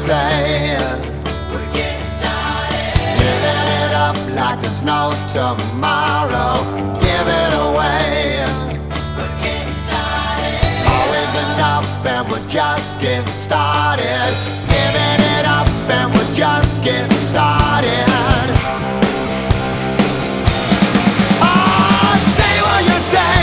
say? We're getting started. Living it up like there's no tomorrow. Give it away. We're getting started. Always enough and we're just getting started. Living it up and we're just getting started. Oh, say what you say.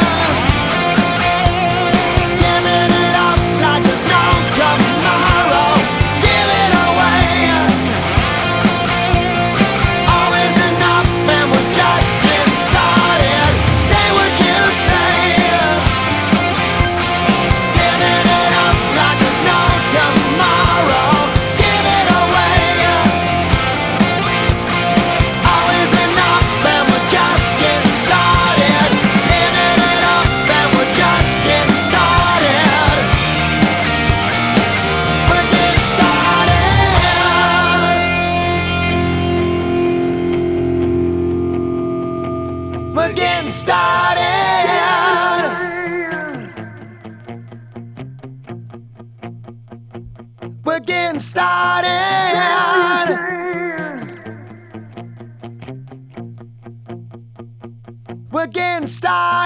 Living it up like there's no tomorrow. Give it away. Always enough and we're just getting started. Say what you say. Living it up like there's no tomorrow. Give it away. Always enough and we're just getting started. Living it up and we're just getting started. We're getting started. We're getting started. We're getting started. We're getting started.